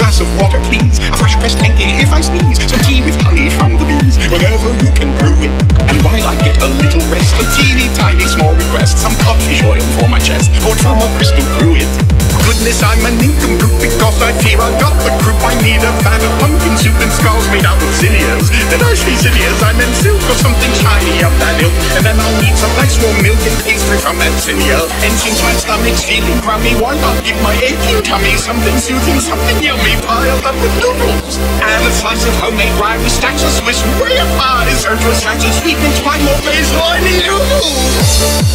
glass of water, please. A fresh pressed Yankee if I sneeze. Some tea with honey from the bees. Whenever you can brew it. And while I get a little rest, a teeny tiny small request. Some codfish oil for my chest, poured from a crystal cruet. Goodness, I'm a nincompoop because I fear I got the croup. I need a fan of pumpkin soup and skulls made out of zinnias. Did I say zinnias? I meant silk or something shiny up that hill. And then I'll need some nice warm milk and pastry from that zinnia. And since my stomach's feeling crummy, why not give my aching tummy something soothing, something yummy piled up with noodles? And a slice of homemade rye with stacks of Swiss whey pies. Served with slices of sweetness, one more baseline noodles.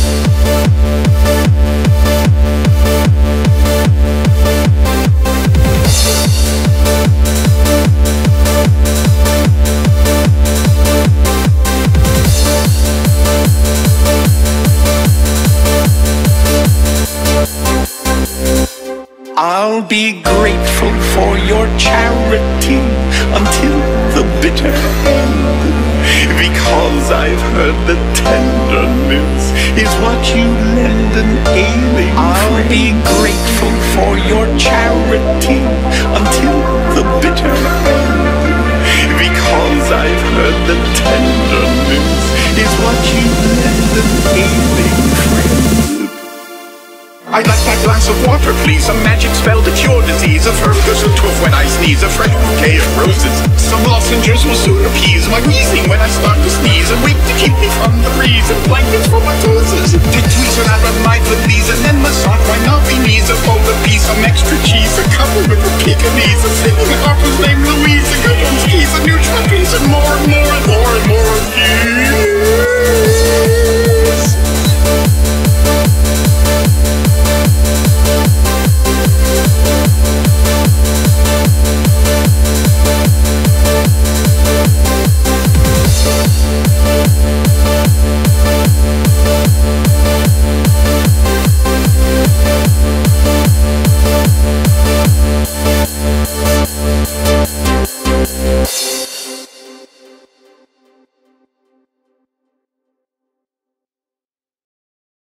I'll be grateful for your charity until the bitter end, because I've heard that tenderness is what you lend an ailing friend. I'll be grateful for your charity until the bitter end, because I've heard that tenderness is what you lend an ailing friend. I'd like that glass of water, please. A magic spell to cure disease. A fergus or tooth when I sneeze. A fresh bouquet of roses. Some lozenges will soon appease my wheezing when I start to sneeze. A wig to keep me from the breeze. And blankets for my toes. To tweeze when I rub my foot these. And then massage my knobby knees. A folded piece, some extra cheese. A couple with a Pekingese. A